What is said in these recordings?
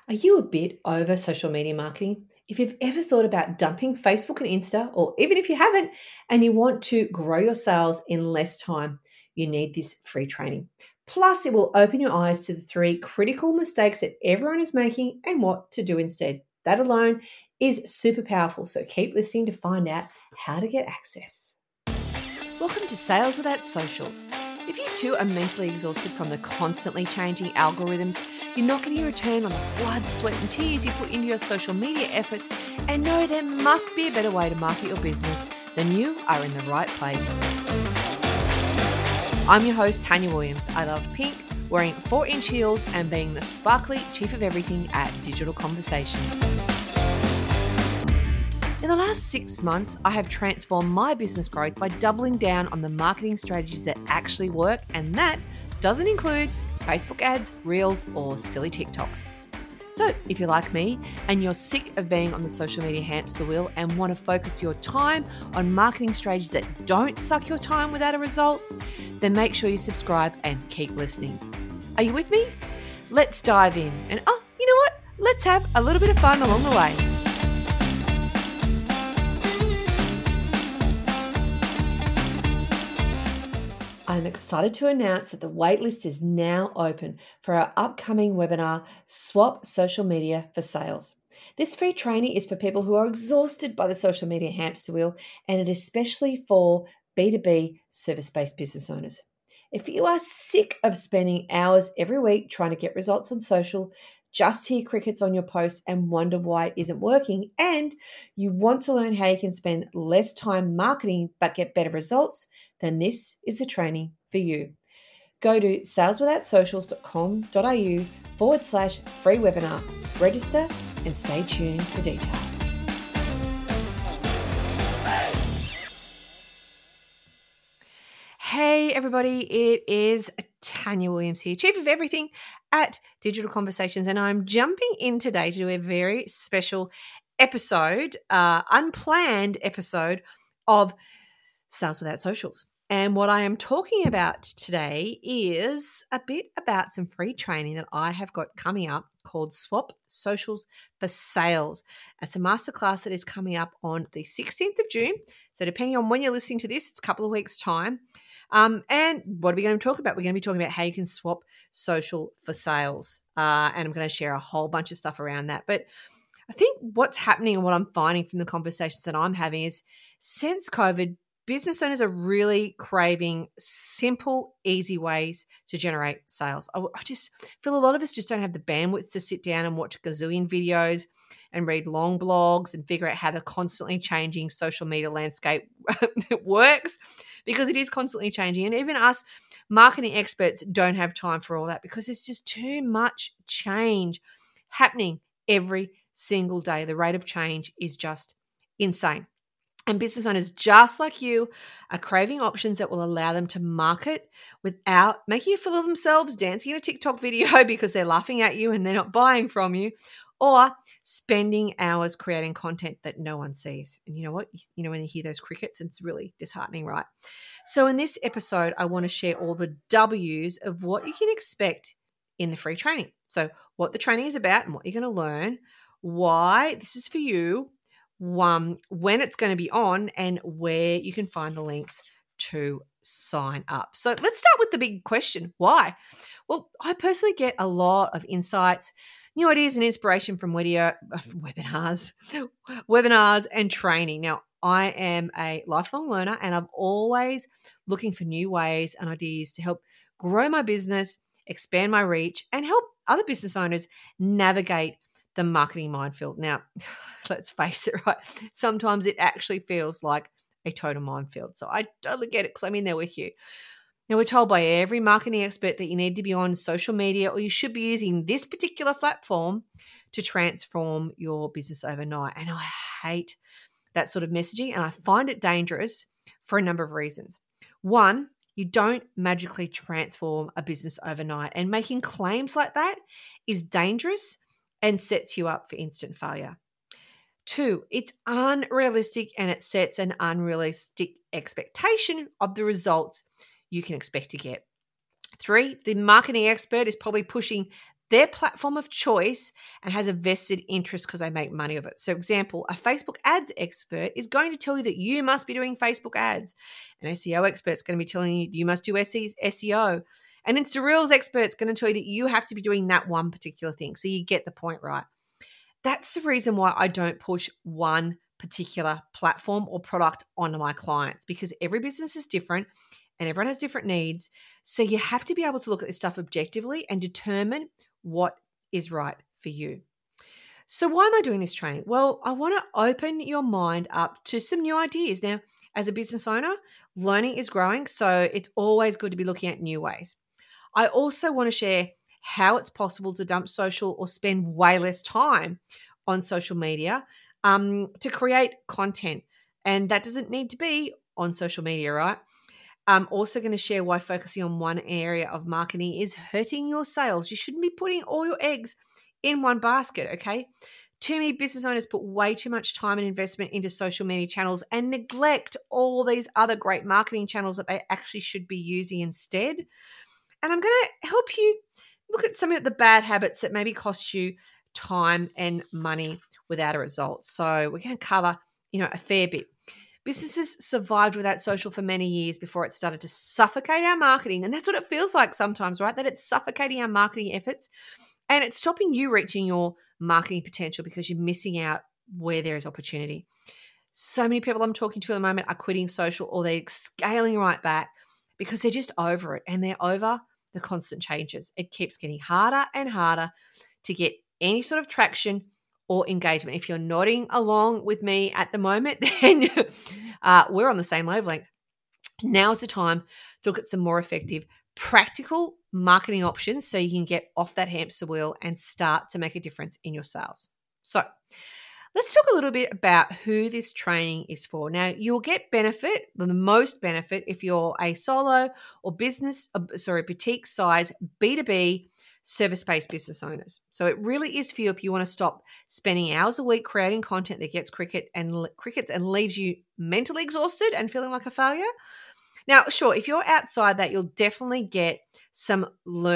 Are you a bit over social media marketing? If you've ever thought about dumping Facebook and Insta, or even if you haven't, and you want to grow your sales in less time, you need this free training. Plus, it will open your eyes to the 3 critical mistakes that everyone is making and what to do instead. That alone is super powerful, so keep listening to find out how to get access. Welcome to Sales Without Socials. If you too are mentally exhausted from the constantly changing algorithms, you're not getting a return on the blood, sweat and tears you put into your social media efforts, and know there must be a better way to market your business, then you are in the right place. I'm your host, Tanya Williams. I love pink, wearing 4-inch heels and being the sparkly chief of everything at Digital Conversations. In the last 6 months, I have transformed my business growth by doubling down on the marketing strategies that actually work, and that doesn't include Facebook ads, Reels, or silly TikToks. So if you're like me and you're sick of being on the social media hamster wheel and want to focus your time on marketing strategies that don't suck your time without a result, then make sure you subscribe and keep listening. Are you with me? Let's dive in. And you know what? Let's have a little bit of fun along the way. I'm excited to announce that the waitlist is now open for our upcoming webinar, Swap Social Media for Sales. This free training is for people who are exhausted by the social media hamster wheel, and it is especially for B2B service-based business owners. If you are sick of spending hours every week trying to get results on social, just hear crickets on your posts and wonder why it isn't working, and you want to learn how you can spend less time marketing but get better results, then this is the training for you. Go to saleswithoutsocials.com.au/free webinar, register and stay tuned for details. Hey everybody, it is Tanya Williams here, Chief of Everything at Digital Conversations, and I'm jumping in today to do a very special episode, unplanned episode of Sales Without Socials. And what I am talking about today is a bit about some free training that I have got coming up called Swap Socials for Sales. It's a masterclass that is coming up on the 16th of June. So depending on when you're listening to this, it's a couple of weeks' time. And what are we going to talk about? We're going to be talking about how you can swap social for sales. And I'm going to share a whole bunch of stuff around that. But I think what's happening and what I'm finding from the conversations that I'm having is since COVID, business owners are really craving simple, easy ways to generate sales. I just feel a lot of us just don't have the bandwidth to sit down and watch a gazillion videos and read long blogs and figure out how the constantly changing social media landscape works, because it is constantly changing. And even us marketing experts don't have time for all that because there's just too much change happening every single day. The rate of change is just insane. And business owners just like you are craving options that will allow them to market without making a fool of themselves, dancing in a TikTok video because they're laughing at you and they're not buying from you, or spending hours creating content that no one sees. And you know what? You know, when you hear those crickets, it's really disheartening, right? So in this episode, I want to share all the W's of what you can expect in the free training. So what the training is about and what you're going to learn, why this is for you, when it's going to be on, and where you can find the links to sign up. So let's start with the big question. Why? Well, I personally get a lot of insights, new ideas and inspiration from webinars and training. Now, I am a lifelong learner and I'm always looking for new ways and ideas to help grow my business, expand my reach, and help other business owners navigate the marketing minefield. Now, let's face it, right? Sometimes it actually feels like a total minefield. So I totally get it because I'm in there with you. Now, we're told by every marketing expert that you need to be on social media or you should be using this particular platform to transform your business overnight. And I hate that sort of messaging, and I find it dangerous for a number of reasons. One, you don't magically transform a business overnight, and making claims like that is dangerous and sets you up for instant failure. 2, it's unrealistic and it sets an unrealistic expectation of the results you can expect to get. 3, the marketing expert is probably pushing their platform of choice and has a vested interest because they make money of it. So, example, a Facebook ads expert is going to tell you that you must be doing Facebook ads. An SEO expert is going to be telling you you must do SEO. An Insta Reels expert is going to tell you that you have to be doing that one particular thing. So you get the point, right? That's the reason why I don't push one particular platform or product onto my clients, because every business is different and everyone has different needs. So you have to be able to look at this stuff objectively and determine what is right for you. So why am I doing this training? Well, I want to open your mind up to some new ideas. Now, as a business owner, learning is growing, so it's always good to be looking at new ways. I also want to share how it's possible to dump social or spend way less time on social media to create content. And that doesn't need to be on social media, right? I'm also going to share why focusing on one area of marketing is hurting your sales. You shouldn't be putting all your eggs in one basket, okay? Too many business owners put way too much time and investment into social media channels and neglect all these other great marketing channels that they actually should be using instead. And I'm going to help you look at some of the bad habits that maybe cost you time and money without a result. So we're going to cover, a fair bit. Businesses survived without social for many years before it started to suffocate our marketing. And that's what it feels like sometimes, right? That it's suffocating our marketing efforts and it's stopping you reaching your marketing potential because you're missing out where there is opportunity. So many people I'm talking to at the moment are quitting social or they're scaling right back because they're just over it and they're over the constant changes. It keeps getting harder and harder to get any sort of traction or engagement. If you're nodding along with me at the moment, then we're on the same wavelength. Now is the time to look at some more effective, practical marketing options so you can get off that hamster wheel and start to make a difference in your sales. So let's talk a little bit about who this training is for. Now, you'll get benefit, the most benefit, if you're a solo or boutique size B2B service-based business owners. So it really is for you if you want to stop spending hours a week creating content that gets crickets and leaves you mentally exhausted and feeling like a failure. Now, sure, if you're outside that, you'll definitely get some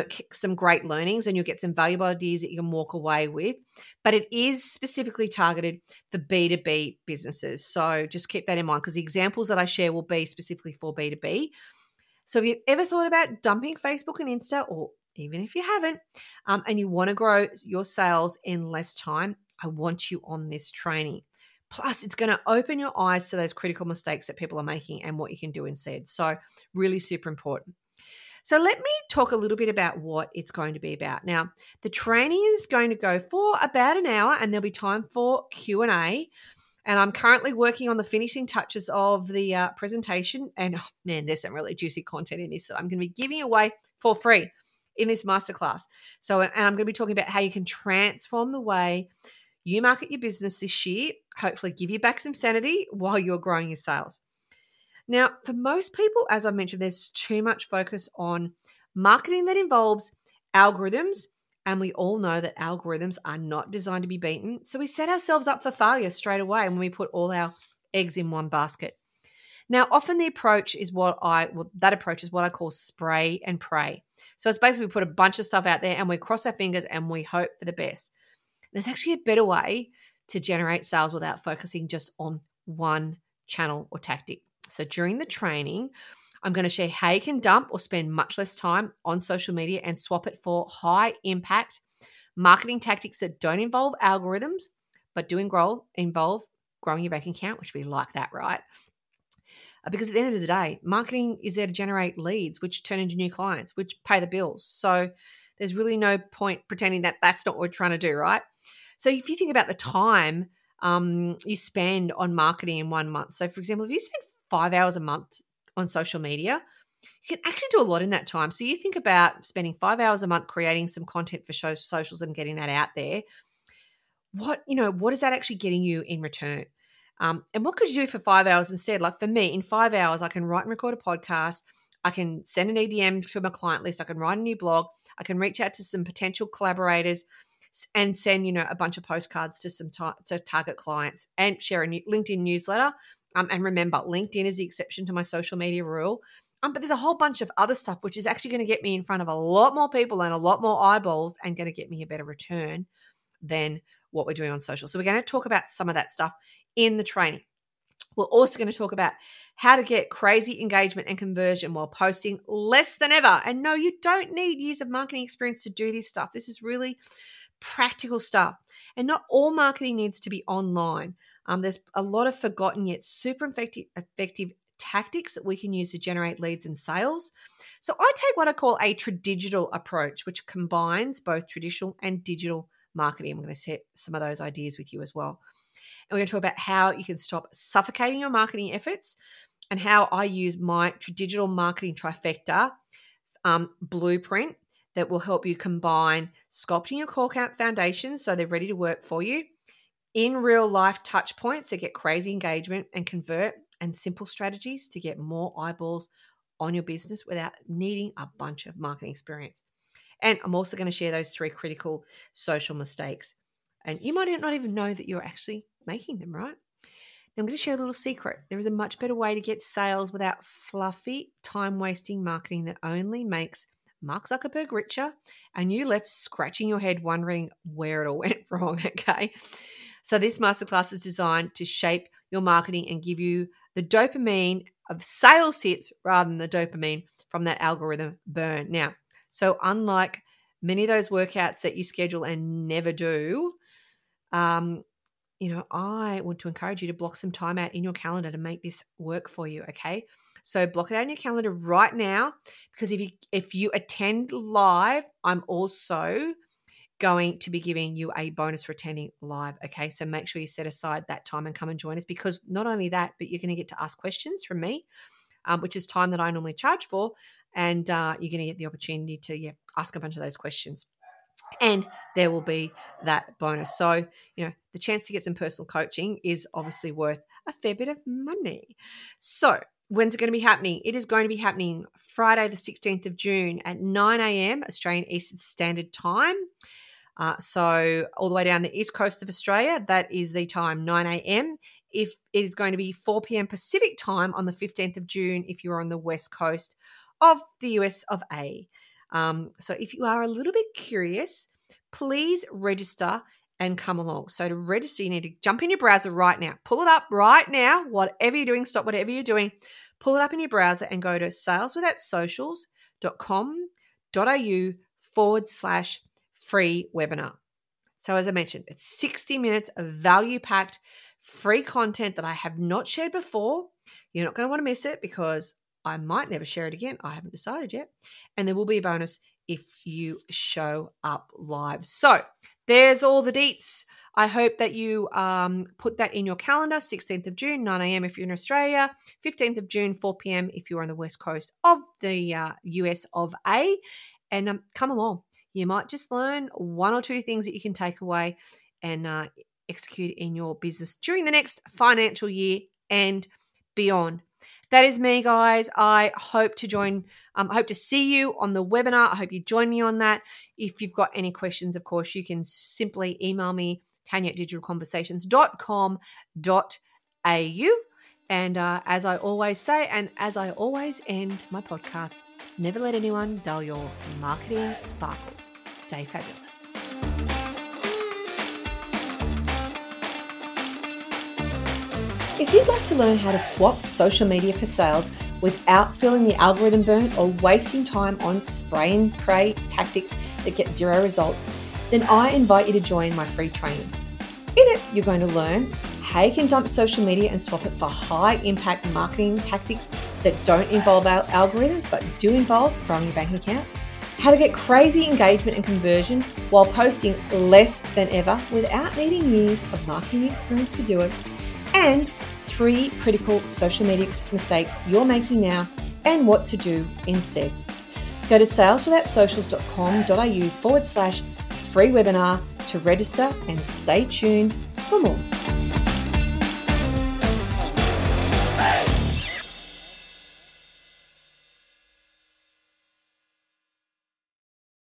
great learnings and you'll get some valuable ideas that you can walk away with. But it is specifically targeted for B2B businesses. So just keep that in mind because the examples that I share will be specifically for B2B. So if you've ever thought about dumping Facebook and Insta, or even if you haven't, and you want to grow your sales in less time, I want you on this training. Plus, it's going to open your eyes to those critical mistakes that people are making and what you can do instead. So really super important. So let me talk a little bit about what it's going to be about. Now, the training is going to go for about an hour and there'll be time for Q&A. And I'm currently working on the finishing touches of the presentation. And oh, man, there's some really juicy content in this that I'm going to be giving away for free in this masterclass. So, and I'm going to be talking about how you can transform the way you market your business this year, hopefully give you back some sanity while you're growing your sales. Now, for most people, as I mentioned, there's too much focus on marketing that involves algorithms. And we all know that algorithms are not designed to be beaten. So we set ourselves up for failure straight away when we put all our eggs in one basket. Now, often the approach is what I call spray and pray. So it's basically we put a bunch of stuff out there and we cross our fingers and we hope for the best. There's actually a better way to generate sales without focusing just on one channel or tactic. So during the training, I'm going to share how you can dump or spend much less time on social media and swap it for high impact marketing tactics that don't involve algorithms, but do involve growing your bank account, which we like that, right? Because at the end of the day, marketing is there to generate leads, which turn into new clients, which pay the bills. So there's really no point pretending that that's not what we're trying to do, right? So if you think about the time you spend on marketing in 1 month. So for example, if you spend 5 hours a month on social media, you can actually do a lot in that time. So you think about spending 5 hours a month creating some content for socials and getting that out there. What is that actually getting you in return? And what could you do for 5 hours instead? Like for me, in 5 hours, I can write and record a podcast. I can send an EDM to my client list. I can write a new blog. I can reach out to some potential collaborators and send, a bunch of postcards to some to target clients and share a LinkedIn newsletter. And remember, LinkedIn is the exception to my social media rule. But there's a whole bunch of other stuff which is actually going to get me in front of a lot more people and a lot more eyeballs and going to get me a better return than what we're doing on social. So we're going to talk about some of that stuff in the training. We're also going to talk about how to get crazy engagement and conversion while posting less than ever. And no, you don't need years of marketing experience to do this stuff. This is really practical stuff. And not all marketing needs to be online. There's a lot of forgotten yet super effective tactics that we can use to generate leads and sales. So I take what I call a tradigital approach, which combines both traditional and digital marketing. I'm going to share some of those ideas with you as well. And we're going to talk about how you can stop suffocating your marketing efforts and how I use my tradigital marketing trifecta blueprint that will help you combine sculpting your core foundations so they're ready to work for you, in real life touch points that get crazy engagement and convert, and simple strategies to get more eyeballs on your business without needing a bunch of marketing experience. And I'm also going to share those 3 critical social mistakes. And you might not even know that you're actually making them, right? Now I'm going to share a little secret. There is a much better way to get sales without fluffy, time-wasting marketing that only makes Mark Zuckerberg richer and you left scratching your head wondering where it all went wrong, okay? So this masterclass is designed to shape your marketing and give you the dopamine of sales hits rather than the dopamine from that algorithm burn. Now, so unlike many of those workouts that you schedule and never do, I want to encourage you to block some time out in your calendar to make this work for you, okay? So block it out in your calendar right now, because if you attend live, I'm also going to be giving you a bonus for attending live, okay? So make sure you set aside that time and come and join us, because not only that, but you're going to get to ask questions from me, which is time that I normally charge for, and you're going to get the opportunity to ask a bunch of those questions. And there will be that bonus. So, the chance to get some personal coaching is obviously worth a fair bit of money. So, when's it going to be happening? It is going to be happening Friday, the 16th of June at 9 a.m. Australian Eastern Standard Time. So all the way down the east coast of Australia, that is the time, 9 a.m. If it is going to be 4 p.m. Pacific time on the 15th of June, if you're on the west coast of the US of A. So if you are a little bit curious, please register and come along. So to register, you need to jump in your browser right now. Pull it up right now. Whatever you're doing, stop whatever you're doing. Pull it up in your browser and go to saleswithoutsocials.com.au/free webinar. So as I mentioned, it's 60 minutes of value-packed free content that I have not shared before. You're not going to want to miss it, because I might never share it again. I haven't decided yet. And there will be a bonus if you show up live. So there's all the deets. I hope that you put that in your calendar, 16th of June, 9 a.m. if you're in Australia, 15th of June, 4 p.m. if you're on the west coast of the US of A. And come along. You might just learn 1 or 2 things that you can take away and execute in your business during the next financial year and beyond. That is me, guys. I hope to see you on the webinar. I hope you join me on that. If you've got any questions, of course, you can simply email me, tanya@digitalconversations.com.au. And as I always say, and as I always end my podcast, never let anyone dull your marketing sparkle. Stay fabulous. If you'd like to learn how to swap social media for sales without feeling the algorithm burn or wasting time on spray and pray tactics that get 0 results, then I invite you to join my free training. In it, you're going to learn how you can dump social media and swap it for high impact marketing tactics that don't involve algorithms but do involve growing your bank account, how to get crazy engagement and conversion while posting less than ever without needing years of marketing experience to do it, and 3 critical social media mistakes you're making now and what to do instead. Go to saleswithoutsocials.com.au/free webinar to register and stay tuned for more.